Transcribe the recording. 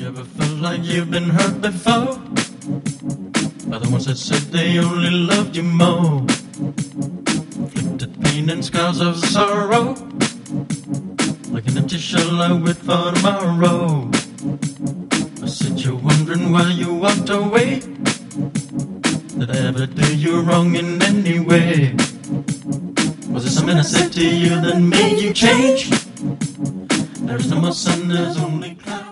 you ever felt like you've been hurt before? By the ones that said they only loved you more. Inflicted pain and scars of sorrow, like an empty shell I wait for tomorrow. I said you're wondering why you walked away. Did I ever do you wrong in any way? Was it something I said to you that made you change? There is no more sun, there's only clouds.